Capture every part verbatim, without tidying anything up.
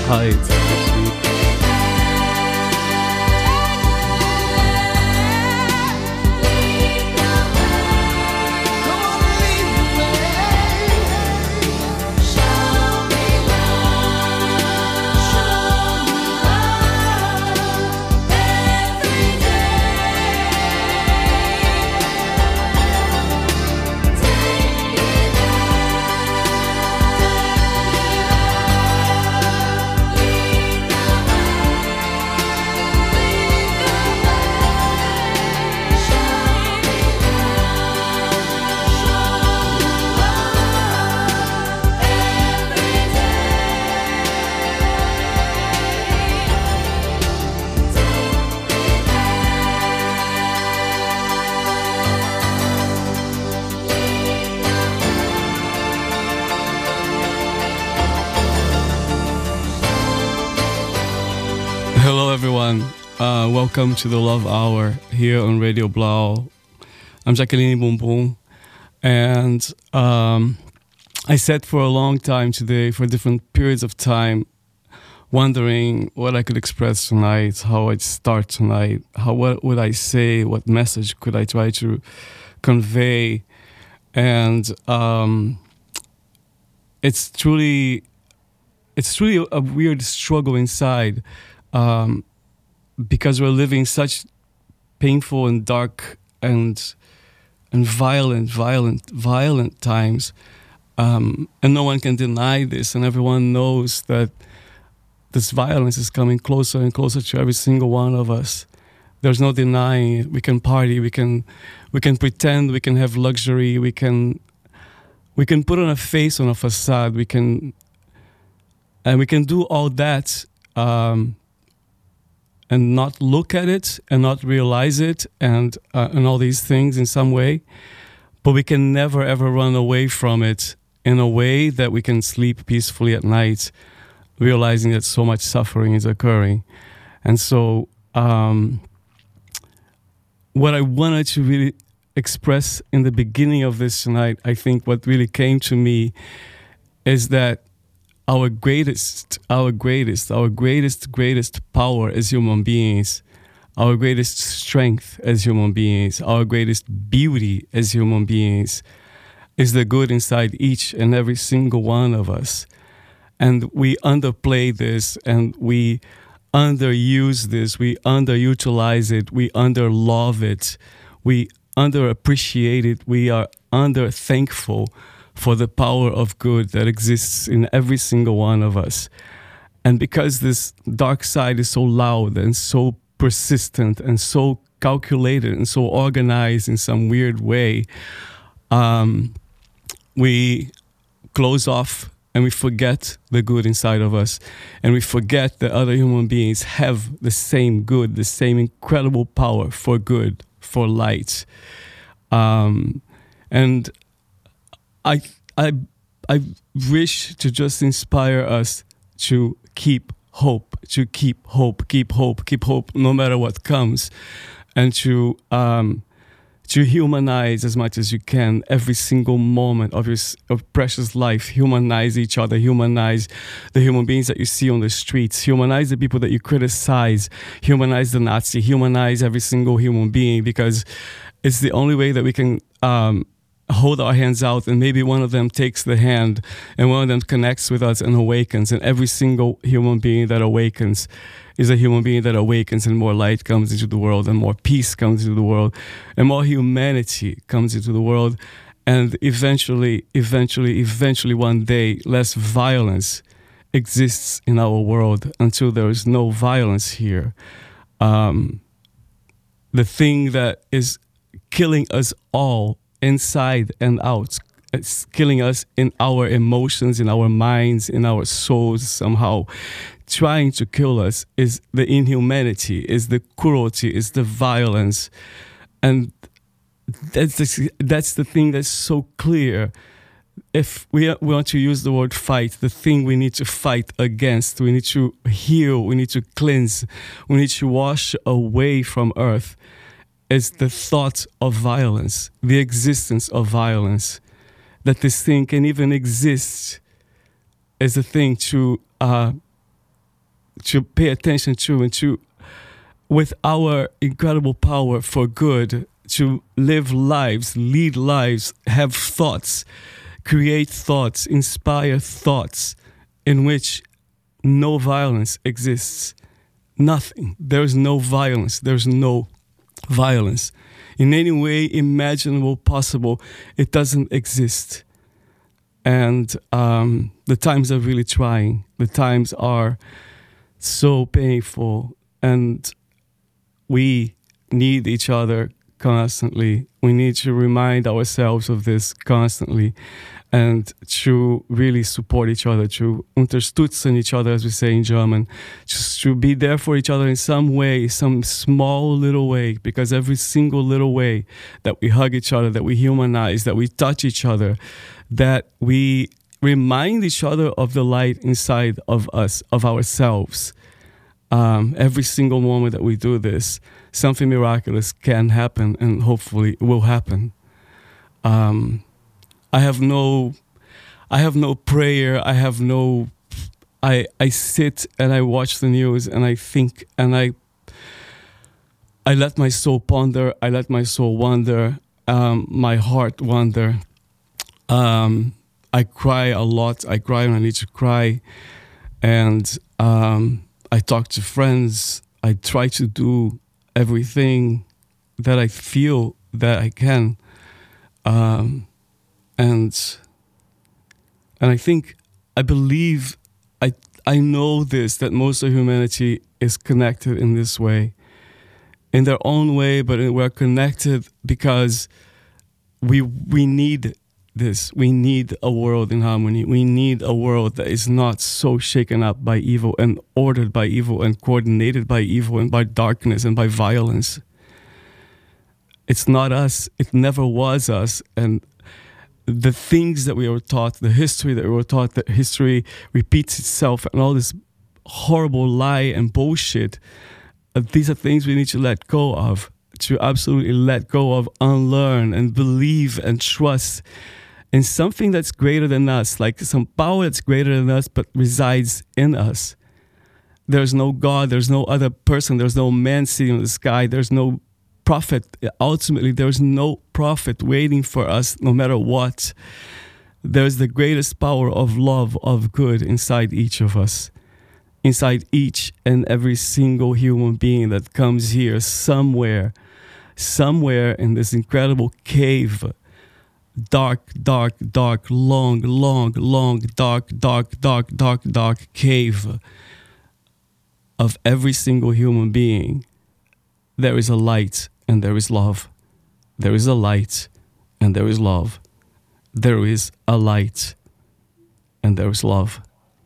hides of the sleep. Hello everyone, uh, welcome to the Love Hour here on Radio Blau. I'm Jacqueline Bumbum, and um, I sat for a long time today, for different periods of time, wondering what I could express tonight, how I'd start tonight, how what would I say, what message could I try to convey, and um, it's truly, it's truly a weird struggle inside. Um, because we're living such painful and dark and and violent, violent, violent times, um, and no one can deny this, and everyone knows that this violence is coming closer and closer to every single one of us. There's no denying it. We can party, we can, we can pretend, we can have luxury, we can, we can put on a face, on a facade, we can, and we can do all that. Um, and not look at it and not realize it and uh, and all these things in some way, but we can never ever run away from it in a way that we can sleep peacefully at night, realizing that so much suffering is occurring. And so um, what I wanted to really express in the beginning of this tonight, I think what really came to me is that Our greatest, our greatest, our greatest, greatest power as human beings, our greatest strength as human beings, our greatest beauty as human beings is the good inside each and every single one of us. And we underplay this and we underuse this, we underutilize it, we underlove it, we underappreciate it, we are underthankful for the power of good that exists in every single one of us. And because this dark side is so loud and so persistent and so calculated and so organized in some weird way, um, we close off and we forget the good inside of us. And we forget that other human beings have the same good, the same incredible power for good, for light. Um, and I, I, I wish to just inspire us to keep hope, to keep hope, keep hope, keep hope, no matter what comes, and to um, to humanize as much as you can every single moment of your of precious life. Humanize each other, humanize the human beings that you see on the streets, humanize the people that you criticize, humanize the Nazi, humanize every single human being, because it's the only way that we can um, hold our hands out, and maybe one of them takes the hand and one of them connects with us and awakens. And every single human being that awakens is a human being that awakens, and more light comes into the world, and more peace comes into the world, and more humanity comes into the world. And eventually, eventually, eventually one day, less violence exists in our world until there is no violence here. Um, the thing that is killing us all inside and out, it's killing us in our emotions, in our minds, in our souls somehow. Trying to kill us is the inhumanity, is the cruelty, is the violence. And that's the, that's the thing that's so clear. If we, we want to use the word fight, the thing we need to fight against, we need to heal, we need to cleanse, we need to wash away from earth, is the thought of violence, the existence of violence. That this thing can even exist is a thing to uh, to pay attention to, and to, with our incredible power for good, to live lives, lead lives, have thoughts, create thoughts, inspire thoughts in which no violence exists. Nothing. There's no violence. There's no violence. In any way imaginable, possible, it doesn't exist. And um, the times are really trying. The times are so painful. And we need each other constantly. We need to remind ourselves of this constantly, and to really support each other, to unterstützen each other, as we say in German, just to be there for each other in some way, some small little way, because every single little way that we hug each other, that we humanize, that we touch each other, that we remind each other of the light inside of us, of ourselves. Um, every single moment that we do this, something miraculous can happen, and hopefully will happen. Um, I have no, I have no prayer. I have no. I I sit and I watch the news and I think and I. I let my soul ponder. I let my soul wander. Um, my heart wander. Um, I cry a lot. I cry when I need to cry, and um, I talk to friends. I try to do everything that I feel that I can. Um, and and I think, I believe, I I know this, that most of humanity is connected in this way, in their own way, but we're connected because we we need this. We need a world in harmony. We need a world that is not so shaken up by evil and ordered by evil and coordinated by evil and by darkness and by violence. It's not us. It never was us. And the things that we were taught, the history that we were taught, that history repeats itself and all this horrible lie and bullshit, uh, these are things we need to let go of, to absolutely let go of, unlearn and believe and trust in something that's greater than us, like some power that's greater than us but resides in us. There's no God, there's no other person, there's no man sitting in the sky, there's no prophet. Ultimately, there's no prophet waiting for us no matter what. There's the greatest power of love, of good inside each of us, inside each and every single human being that comes here somewhere, somewhere in this incredible cave, dark, dark, dark, long, long, long, dark, dark, dark, dark, dark cave of every single human being. There is a light and there is love. There is a light and there is love. There is a light and there is love.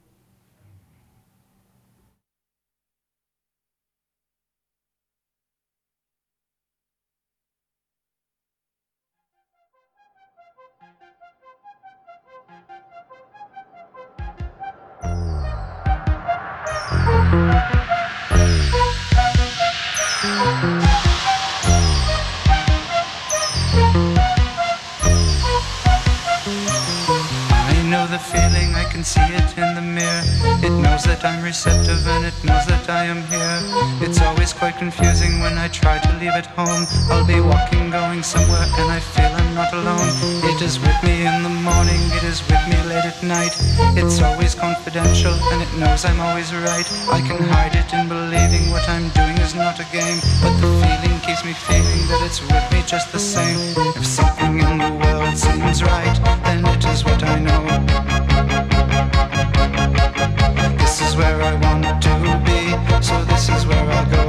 Feeling, I can see it in the mirror. It knows that I'm receptive and it knows that I am here. It's always quite confusing when I try to leave it home. I'll be walking, going somewhere, and I feel I'm not alone. It is with me in the morning, it is with me late at night. It's always confidential and it knows I'm always right. I can hide it in believing what I'm doing is not a game, but the feeling keeps me feeling that it's with me just the same. If something in the world seems right, then it is what I know. This is where I want to be, so this is where I'll go.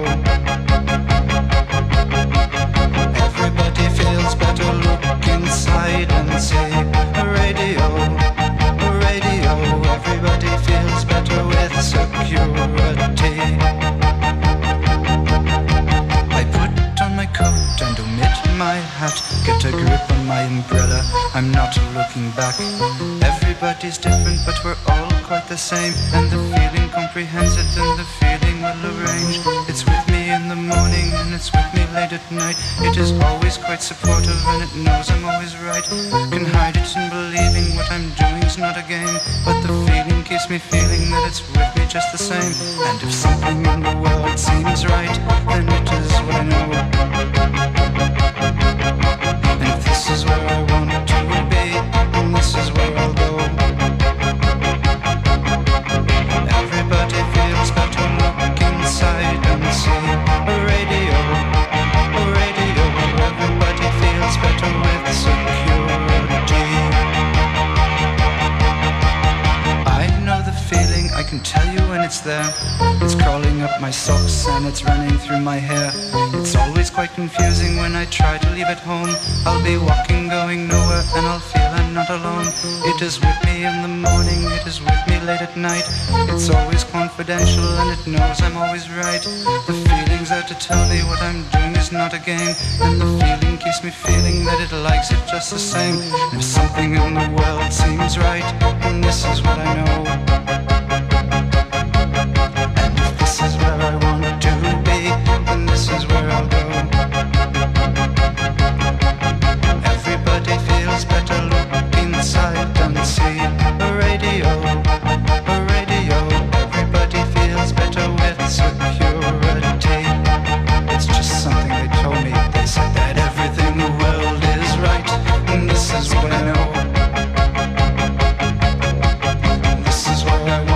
Everybody feels better, look inside and say, radio, radio. Everybody feels better with security. I put on my coat and omit my hat, get a grip on my umbrella, I'm not looking back. Everybody's different, but we're all quite the same, and the feeling comprehends it and the feeling will arrange. It's with me in the morning and it's with me late at night. It is always quite supportive and it knows I'm always right. Can hide it in believing what I'm doing is not a game, but the feeling keeps me feeling that it's with me just the same. And if something in the world seems right, then it is what I know. And if this is where I want to be, then this is where I'll go. Everybody feels better, look inside and see a radio, a radio. Everybody feels better with security. I know the feeling, I can tell you when it's there. It's crawling up my socks and it's running through my hair. It's always quite confusing when I try to leave at home. I'll be walking, going nowhere, and I'll feel I'm not alone. It is with me in the morning, it is with me late at night. It's always confidential and it knows I'm always right. The feeling's there to tell me what I'm doing is not a game. And the feeling keeps me feeling that it likes it just the same. And if something in the world seems right, then this is what I know. And if this is where I want to be, then this is where I'll go. Everybody feels better, look inside and see a radio, a radio. Everybody feels better with security. It's just something they told me. They said that everything in the world is right, and this is what I know. And this is where I want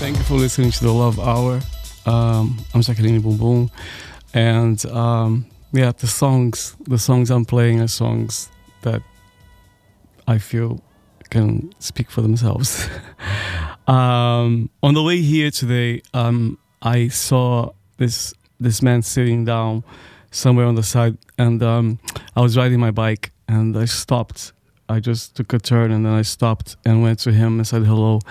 Thank you for listening to the Love Hour. Um, I'm Jacqueline Boom Boom, and um, yeah, the songs, the songs I'm playing are songs that I feel can speak for themselves. um, on the way here today, um, I saw this this man sitting down somewhere on the side, and um, I was riding my bike, and I stopped. I just took a turn, and then I stopped and went to him and said hello.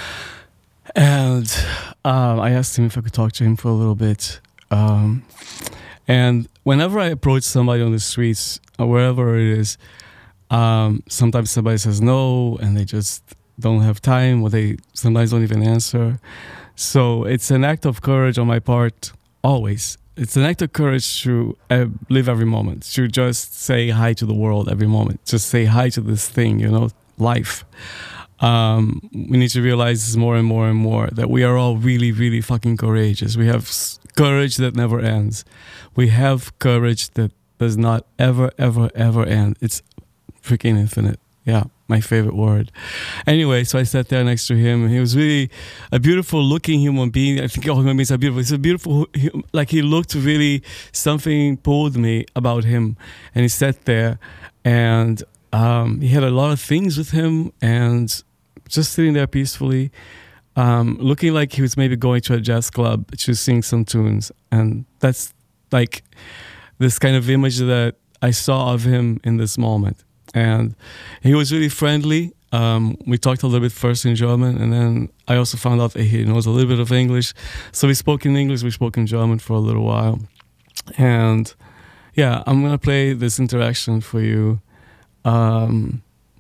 And um, I asked him if I could talk to him for a little bit. Um, and whenever I approach somebody on the streets or wherever it is, um, sometimes somebody says no, and they just don't have time, or they sometimes don't even answer. So it's an act of courage on my part, always. It's an act of courage to uh, live every moment, to just say hi to the world every moment, just say hi to this thing, you know, life. Um, we need to realize more and more and more that we are all really, really fucking courageous. We have courage that never ends. We have courage that does not ever, ever, ever end. It's freaking infinite. Yeah, my favorite word. Anyway, so I sat there next to him, and he was really a beautiful looking human being. I think all human beings are beautiful. It's a beautiful, like he looked really, something pulled me about him. And he sat there, and um, he had a lot of things with him, and just sitting there peacefully, um, looking like he was maybe going to a jazz club to sing some tunes. And that's like this kind of image that I saw of him in this moment. And he was really friendly. Um, we talked a little bit first in German, and then I also found out that he knows a little bit of English. So we spoke in English, we spoke in German for a little while. And yeah, I'm going to play this interaction for you. Um,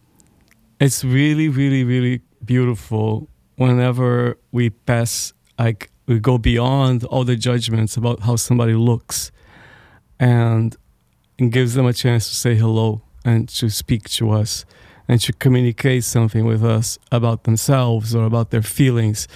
it's really, really, really beautiful whenever we pass, like we go beyond all the judgments about how somebody looks, and it gives them a chance to say hello and to speak to us and to communicate something with us about themselves or about their feelings.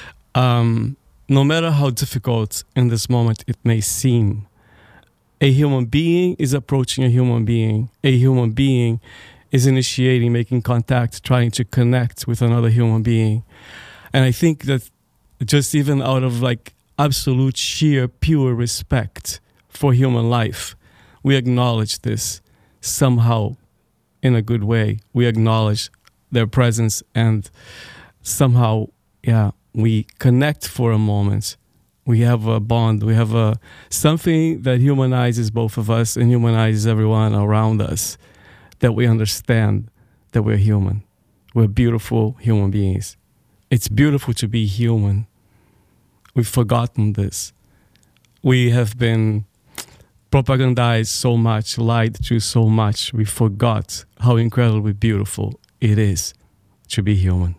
Um, no matter how difficult in this moment it may seem, a human being is approaching a human being. A human being is initiating, making contact, trying to connect with another human being. And I think that just even out of like absolute sheer pure respect for human life, we acknowledge this somehow in a good way. We acknowledge their presence, and somehow, yeah, we connect for a moment. We have a bond. We have a something that humanizes both of us and humanizes everyone around us, that we understand that we're human. We're beautiful human beings. It's beautiful to be human. We've forgotten this. We have been propagandized so much, lied to so much. We forgot how incredibly beautiful it is to be human.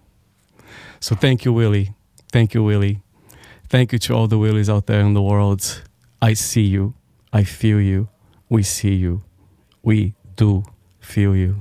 So thank you, Willie. Thank you, Willie. Thank you to all the Willies out there in the world. I see you. I feel you. We see you. We do feel you.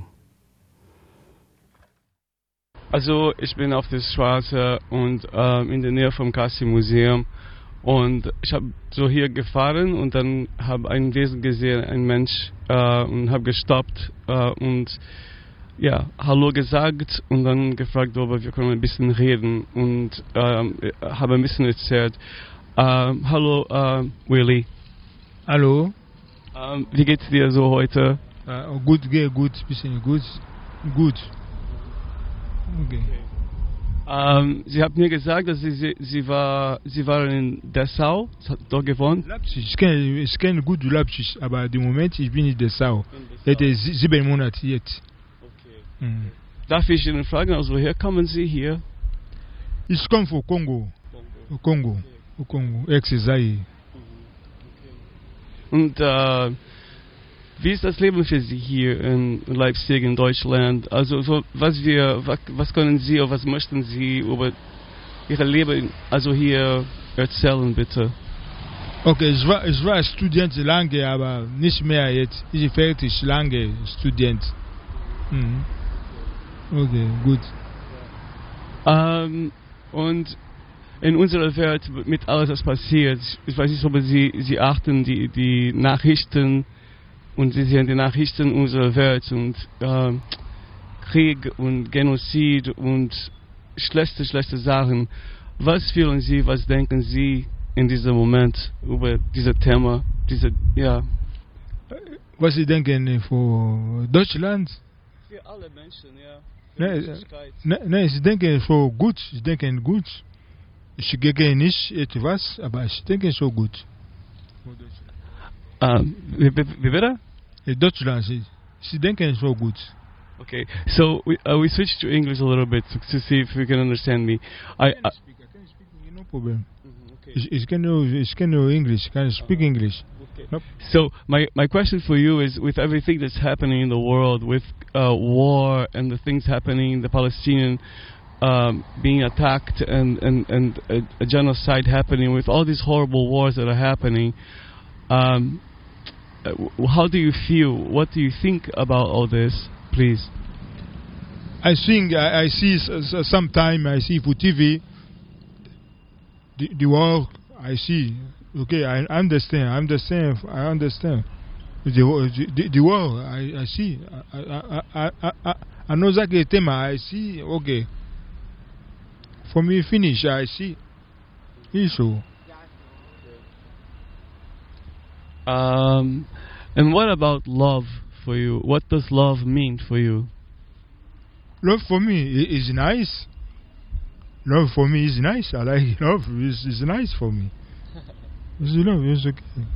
Also, ich bin auf der Straße und ähm, in der Nähe vom Kassi Museum. Und ich habe so hier gefahren und dann habe ein Wesen gesehen, ein Mensch, äh, und habe gestoppt äh, und ja, Hallo gesagt und dann gefragt, ob wir können ein bisschen reden, und äh, habe ein bisschen erzählt. Äh, hallo, äh, Willie. Hallo. Äh, wie geht's dir so heute? Uh, gut, geht gut, bisschen gut, gut. Okay. Ähm, Sie haben mir gesagt, dass Sie, Sie, Sie, war, Sie waren in Dessau, dort gewohnt. Leipzig, ich kenne, ich kenne gut Leipzig, aber im Moment ich bin in Dessau. Hätte sieben Monate jetzt. Okay. Mhm. Darf ich Ihnen fragen, also woher kommen Sie hier? Ich komme von Kongo. Kongo. Kongo. Okay. Kongo. Ex-Zaire. Und äh, wie ist das Leben für Sie hier in Leipzig, in Deutschland? Also so, was wir, was, was können Sie oder was möchten Sie über Ihr Leben also hier erzählen, bitte? Okay, ich war, ich war Student lange, aber nicht mehr jetzt. Ich bin fertig, lange Student. Mhm. Okay, gut. Ähm, und in unserer Welt mit alles, was passiert, ich weiß nicht, ob Sie, Sie achten die, die Nachrichten, und Sie sehen die Nachrichten unserer Welt und äh, Krieg und Genozid und schlechte, schlechte Sachen. Was fühlen Sie, was denken Sie in diesem Moment über dieses Thema? Diese, ja. Was Sie denken für Deutschland? Für alle Menschen, ja. Nein, ne, ne, Sie denken so gut. Sie denken gut. Ich gehe nicht etwas, aber ich denke so gut. Um, wie, wie bitte? In Deutschland, Sie, Sie denken so gut. Okay, so we uh, we switched to English a little bit to, to see if you can understand me. I, I can I speak. I can speak. No problem. Mhm, okay. Ich, ich kann nur, ich kann nur English. Can speak English. Okay. Nope. So my my question for you is, with everything that's happening in the world, with uh, war and the things happening, the Palestinian um, being attacked and and and a, a genocide happening, with all these horrible wars that are happening, um, uh, w- how do you feel? What do you think about all this, please? I think I, I see s- s- sometime I see for T V the, the war I see. Okay, I understand. I understand. I understand. The war- the, the, the war I, I see. I I I I I, I know that the theme I see. Okay. For me finish I see. Issue. Um, and what about love for you? What does love mean for you? Love for me i- is nice. Love for me is nice. I like love. Is is nice for me. It's love. It's okay.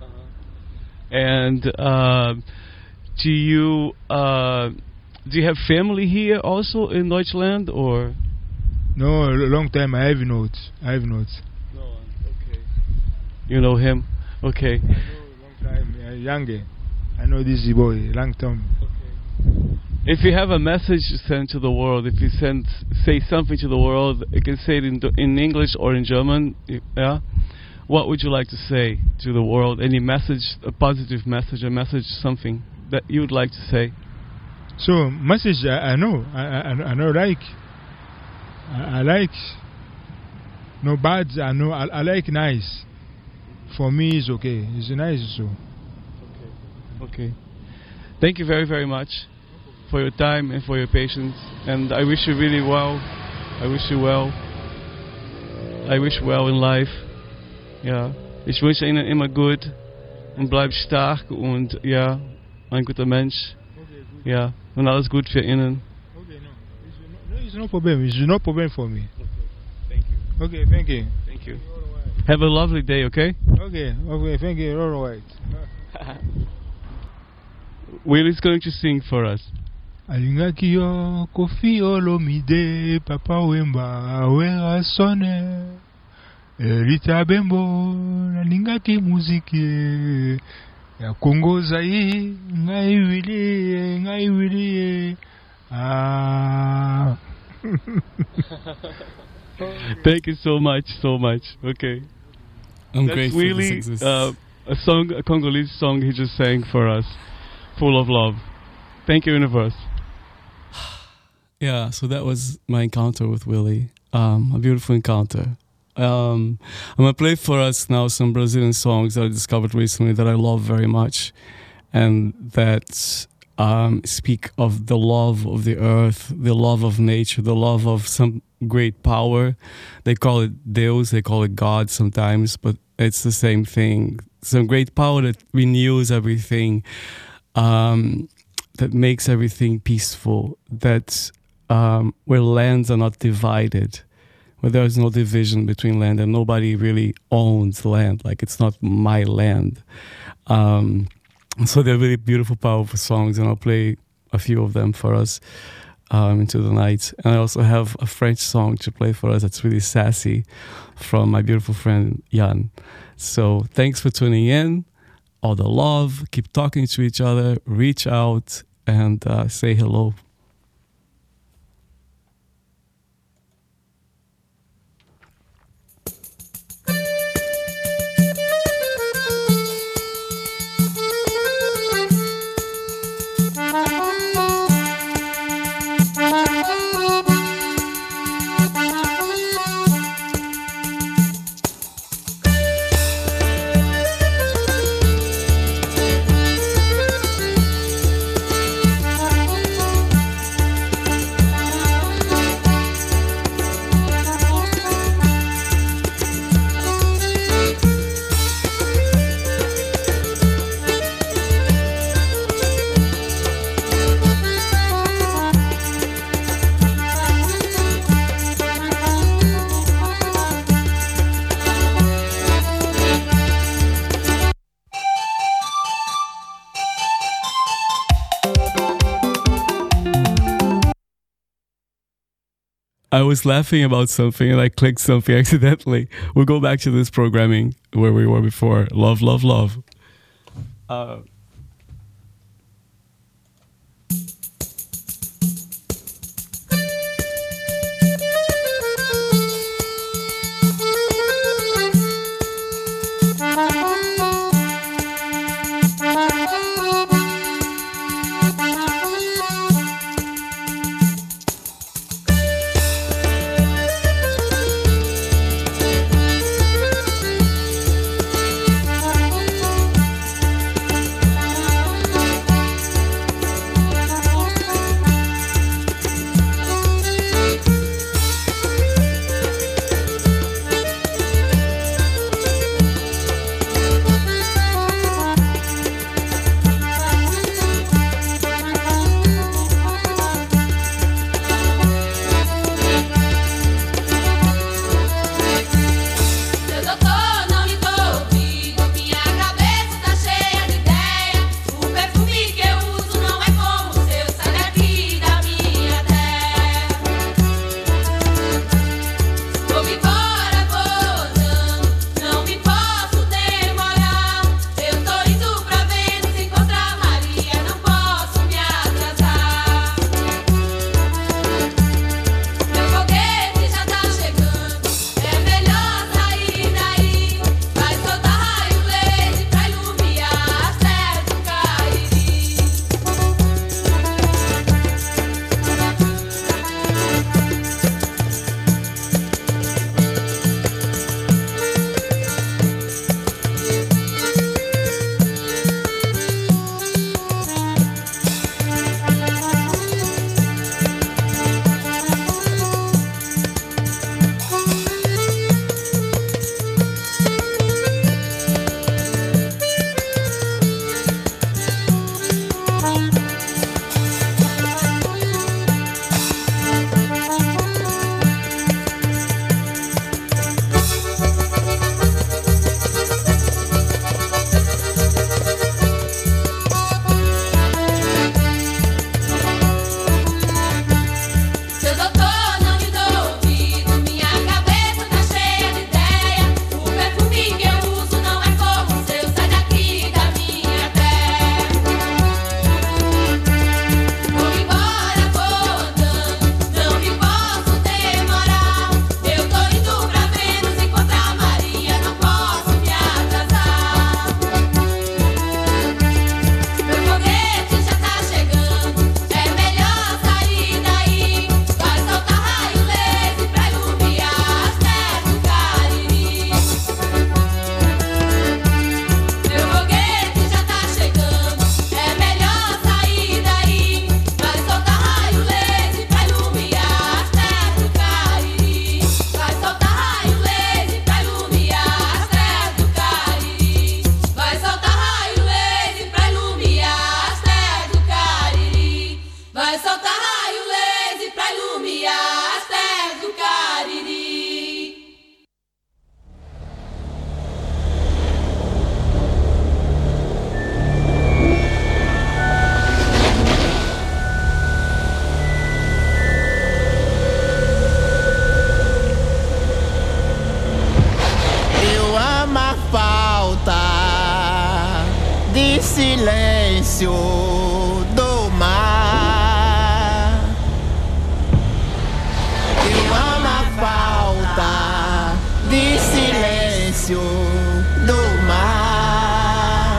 And uh, do you uh, do you have family here also in Deutschland, or? No, a long time I have not. I have not. No. Okay. You know him. Okay. I know a long time. Uh, younger. I know this boy. Long time. If you have a message to send to the world, if you send say something to the world, you can say it in in English or in German. Yeah. What would you like to say to the world? Any message, a positive message, a message, something that you would like to say? So message I, I know. I, I I know like. I, I like. No bad. I know. I, I like nice. For me, it's okay. It's nice so. Okay. Thank you very, very much for your time and for your patience. And I wish you really well. I wish you well. I wish well in life. Ja. Ich wünsche Ihnen immer gut und bleib stark und ja, ein guter Mensch. Ja. Und alles gut für Ihnen. Okay, no. It's no, no, it's no problem. It's no problem for me. Thank you. Okay, thank you. Thank you. Have a lovely day, okay? Okay, okay, thank you. All right. Willie's going to sing for us. Alingaki yo Kofi Olomide Papa Wemba Wera Sone Rita Bembo Nalingaki muziki ya Kongo Zai Ngai Willy Ngai Willy Ah Thank you so much, so much. Okay. I'm That's grateful really this exists. uh, a song, a Congolese song he just sang for us, full of love. Thank you, Universe. Yeah, so that was my encounter with Willie. Um, a beautiful encounter. Um, I'm gonna play for us now some Brazilian songs that I discovered recently that I love very much, and that um, speak of the love of the earth, the love of nature, the love of some great power. They call it Deus, they call it God sometimes, but it's the same thing. Some great power that renews everything, um, that makes everything peaceful, that um, where lands are not divided, where there is no division between land and nobody really owns land, like it's not my land. Um, so they're really beautiful, powerful songs, and I'll play a few of them for us um, into the night. And I also have a French song to play for us that's really sassy from my beautiful friend Jan. So thanks for tuning in. All the love, keep talking to each other, reach out and uh, say hello. Thank you. I was laughing about something and I clicked something accidentally. We'll go back to this programming where we were before. Love, love, love. Uh, silêncio do mar. Eu amo a falta de silêncio do mar.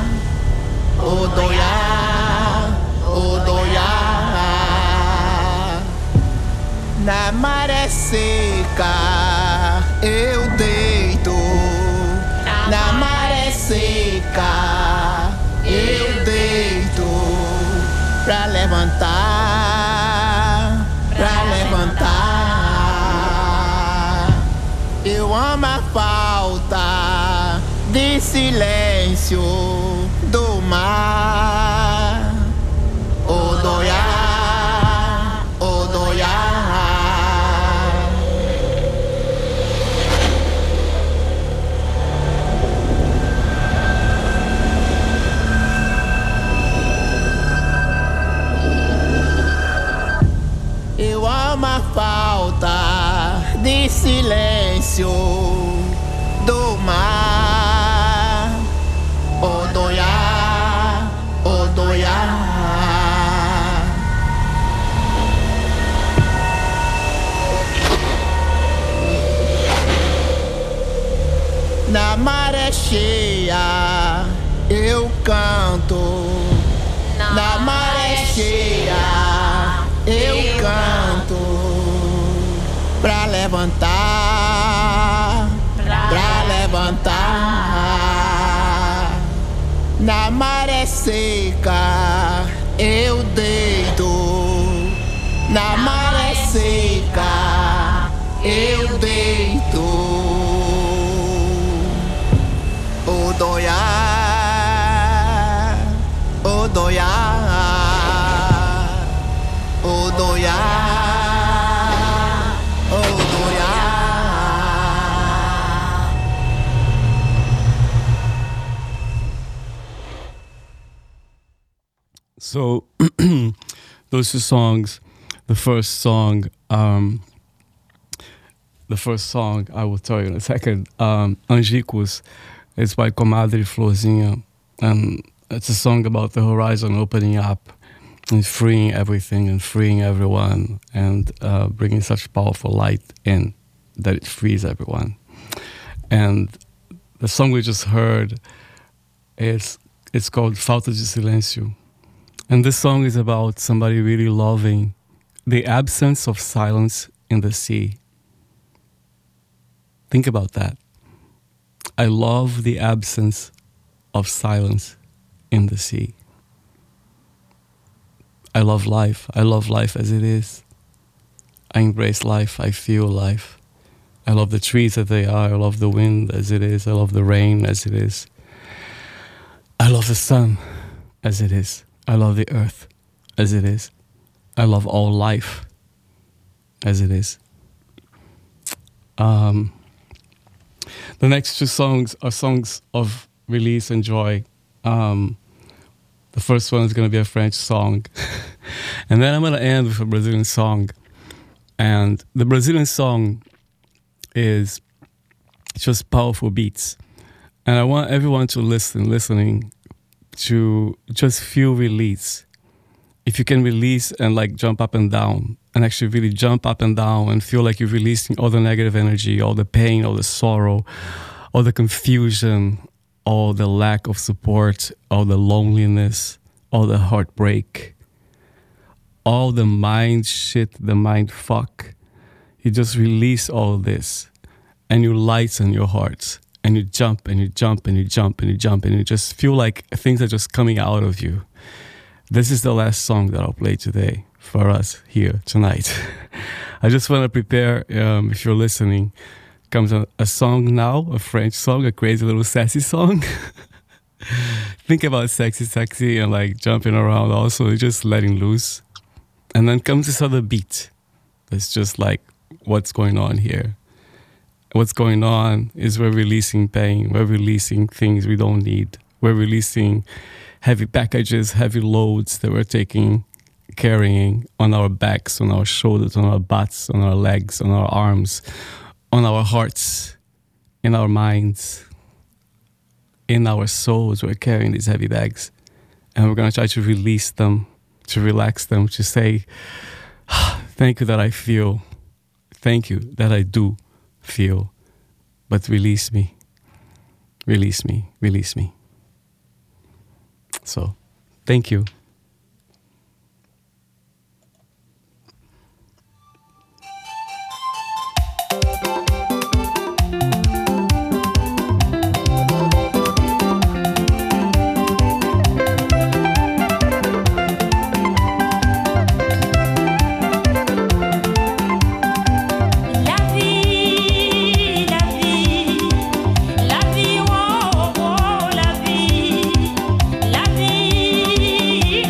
Odoiá, odoiá, na maré seca eu deito, na maré seca eu deito pra levantar, pra levantar. Eu amo a falta de silêncio do mar. Odoiá, odoiá. Eu amo a falta de silêncio do mar. Odoiá, odoiá. Na maré cheia eu canto. Na maré cheia eu canto. Pra levantar, pra levantar. Na maré seca eu deito. Na maré seca eu deito. Odoiá, odoiá, odoiá, odoiá. So those two songs, the first song, um, the first song I will tell you in a second, um, Angicos, it's by Comadre Florzinha, and it's a song about the horizon opening up and freeing everything and freeing everyone and uh, bringing such powerful light in that it frees everyone. And the song we just heard is it's called Falta de Silêncio. And this song is about somebody really loving the absence of silence in the sea. Think about that. I love the absence of silence in the sea. I love life. I love life as it is. I embrace life. I feel life. I love the trees as they are. I love the wind as it is. I love the rain as it is. I love the sun as it is. I love the earth as it is. I love all life as it is. Um, the next two songs are songs of release and joy. Um, the first one is going to be a French song. And then I'm going to end with a Brazilian song. And the Brazilian song is just powerful beats. And I want everyone to listen, listening to just feel release. If you can release and like jump up and down and actually really jump up and down and feel like you're releasing all the negative energy, all the pain, all the sorrow, all the confusion, all the lack of support, all the loneliness, all the heartbreak, all the mind shit, the mind fuck. You just release all this and you lighten your heart and you jump and you jump and you jump and you jump and you just feel like things are just coming out of you. This is the last song that I'll play today for us here tonight. I just want to prepare, um, if you're listening, comes a, a song now, a French song, a crazy little sassy song. Think about sexy, sexy and like jumping around also, just letting loose. And then comes this other beat. It's just like, what's going on here? What's going on is we're releasing pain. We're releasing things we don't need. We're releasing heavy packages, heavy loads that we're taking, carrying on our backs, on our shoulders, on our butts, on our legs, on our arms, on our hearts, in our minds, in our souls. We're carrying these heavy bags. And we're going to try to release them, to relax them, to say, thank you that I feel. Thank you that I do feel. But release me. Release me. Release me. So, thank you. La vie,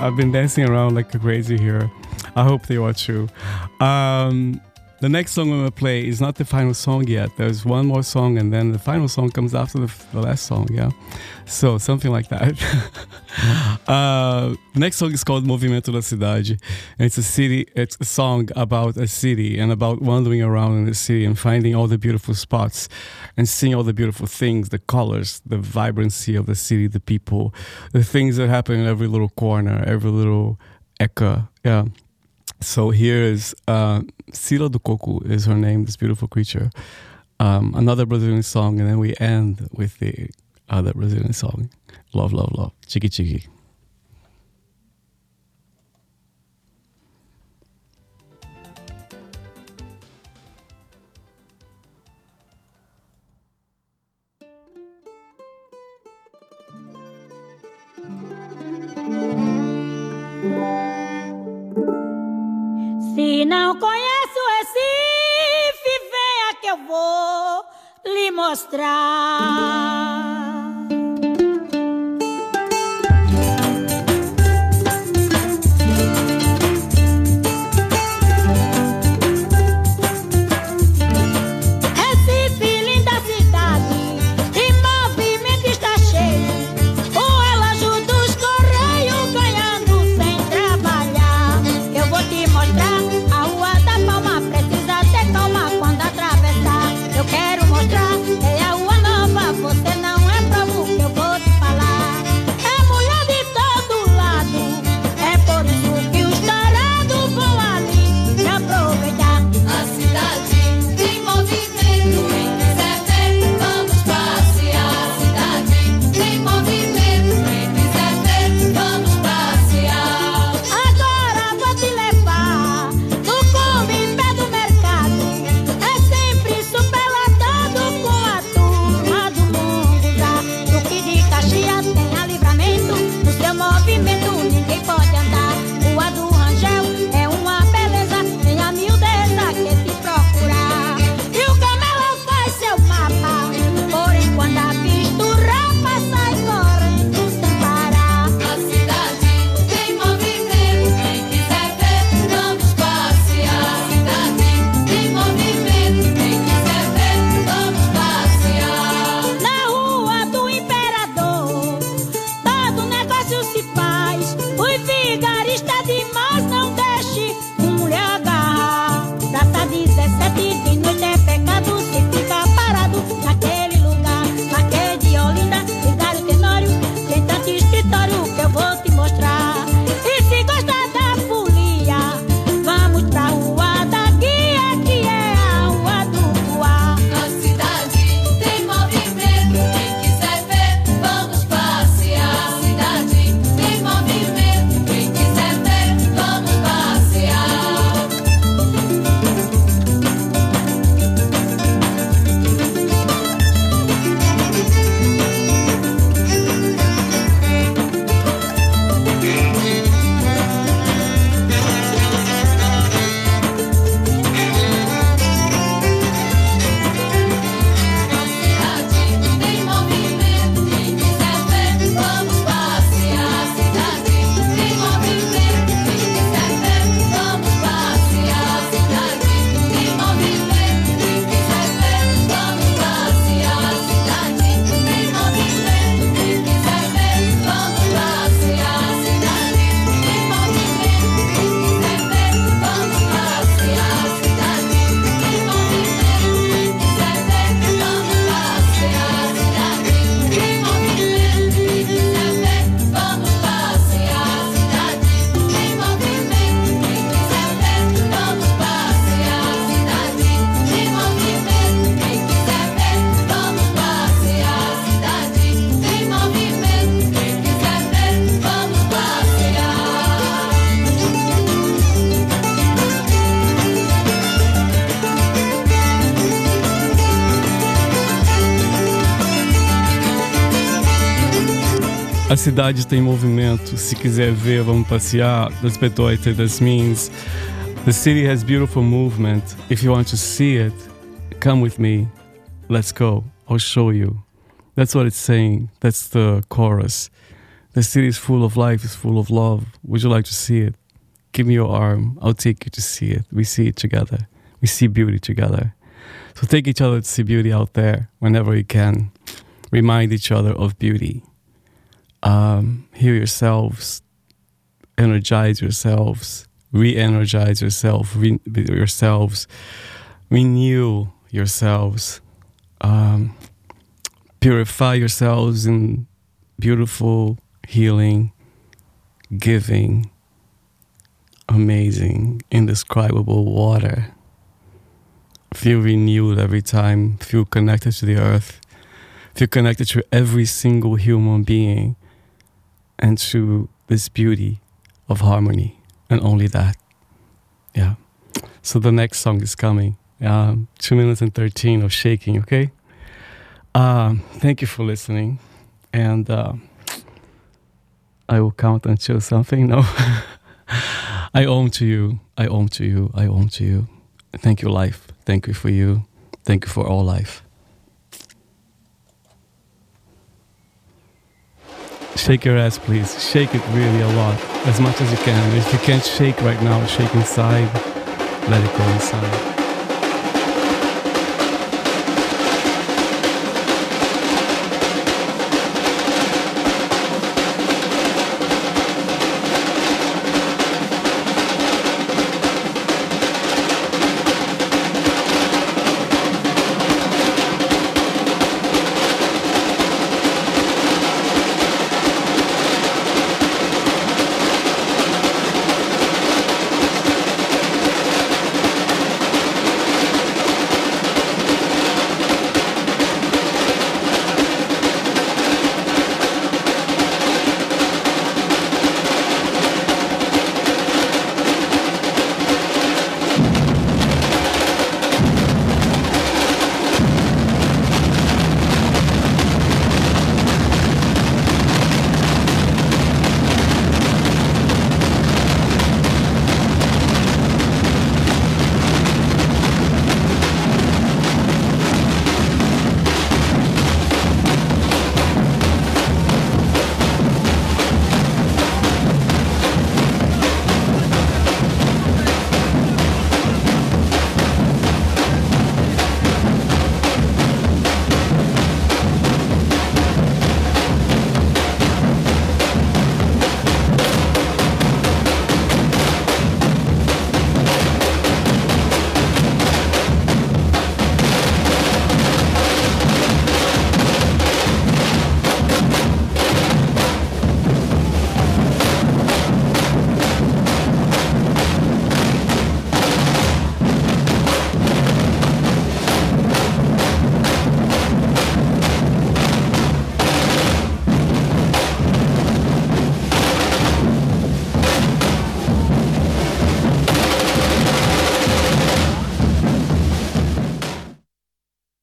I've been dancing around like a crazy here. I hope they are too. Um, the next song I'm gonna play is not the final song yet. There's one more song, and then the final song comes after the, the last song. Yeah, so something like that. uh, the next song is called Movimento da Cidade, and it's a city. It's a song about a city and about wandering around in the city and finding all the beautiful spots and seeing all the beautiful things, the colors, the vibrancy of the city, the people, the things that happen in every little corner, every little echo. Yeah. So here is uh, Cira do Coco is her name, this beautiful creature. Um, another Brazilian song, and then we end with the other Brazilian song. Love, love, love. Chiqui Chiqui. Se não conhece o Recife, venha que eu vou lhe mostrar. Recife, linda cidade, de movimento está cheio. O relógio dos Correios ganhando sem trabalhar. Eu vou te mostrar. Você não é provo que eu vou te falar. É mulher de todo lado, é por isso que os tarados vão ali se aproveitar. A cidade tem movimento, quem quiser ver, vamos passear. A cidade tem movimento, quem quiser ver, vamos passear. Agora vou te levar no Kombi, pé do mercado. É sempre superlotado com a turma do Duque de Caxias tem a Livramento, no seu movimento ninguém pode andar. Rua do Rangel é uma beleza, tem a miudeza que te procurar. E o camelo faz seu mapa, porém quando a misturapa sai correndo sem parar. A cidade tem movimento, quem quiser ver, vamos passear. A cidade tem movimento, quem quiser ver, vamos passear. Na rua do Imperador, todo negócio se faz. Os vigaristas demais não deixe mulher agarrar. Praça dezessete de noite é pecado se fica parado naquele lugar. Marquês de Olinda, Vigário Tenório, tem tanto escritório que eu vou te mostrar. E se gostar da folia, vamos pra rua da Guia, que é a rua do Boa. A cidade tem movimento, quem quiser ver, vamos passear. A cidade tem movimento, quem quiser ver, vamos passear. A cidade tem movimento. Se quiser ver, vamos passear. Das bedeutet, this means the city has beautiful movement. If you want to see it, come with me. Let's go. I'll show you. That's what it's saying. That's the chorus. The city is full of life, it's full of love. Would you like to see it? Give me your arm. I'll take you to see it. We see it together. We see beauty together. So take each other to see beauty out there whenever you can. Remind each other of beauty. Um, heal yourselves. Energize yourselves. Re-energize yourself. Re- yourselves. Renew yourselves. Um, purify yourselves in beautiful, healing, giving, amazing, indescribable water. Feel renewed every time. Feel connected to the earth. Feel connected to every single human being and to this beauty of harmony. And only that. Yeah. So the next song is coming. Um, two minutes and thirteen of shaking, okay? Um, thank you for listening. And uh, I will count until something. No. I own to you. I own to you. I own to you. Thank you, life. Thank you for you. Thank you for all life. Shake your ass, please. Shake it really a lot. As much as you can. If you can't shake right now, shake inside. Let it go inside.